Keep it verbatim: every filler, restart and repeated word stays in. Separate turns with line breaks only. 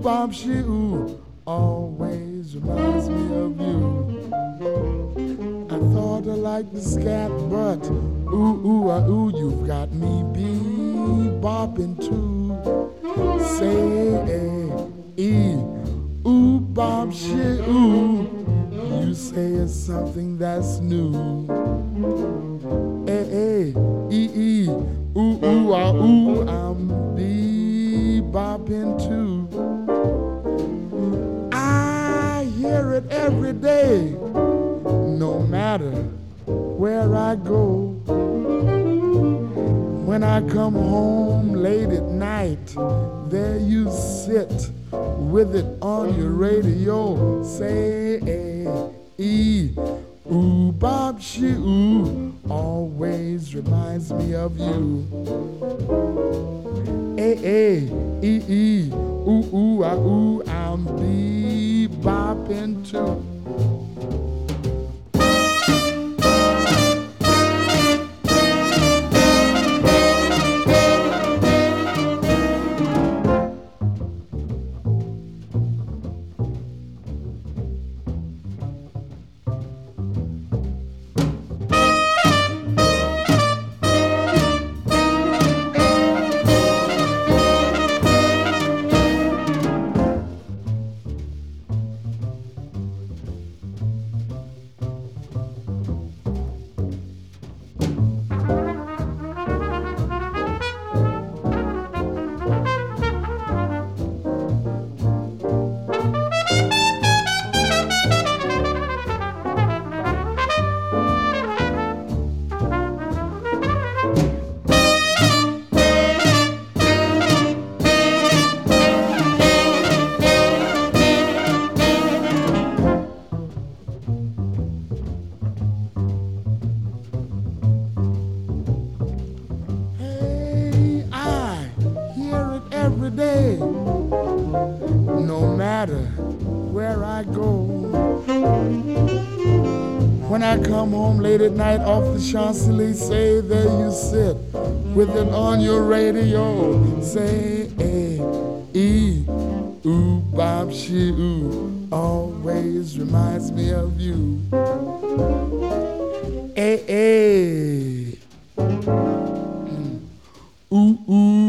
bop she ooh, always reminds me of you. I thought I liked the scat, but ooh, ooh, ah, ooh, you've got me bebopping too. Say, eh, e, ooh, bop she ooh, you say it's something that's new. Eh, eh, e, e, ooh, ooh, ah, ooh, I'm bebopping too. I hear it every day, no matter where I go. When I come home late at night, there you sit with it on your radio. Say, eh, e, ooh, bop she ooh, always reminds me of you. Eh, eh, e, e, ooh, ooh, ah, ooh, I'm bebopping too. Every day, no matter where I go. When I come home late at night off the Champs-Élysées, there you sit with it on your radio. Say, eh, e, ooh, bop she ooh, always reminds me of you. Eh, eh, ooh, ooh.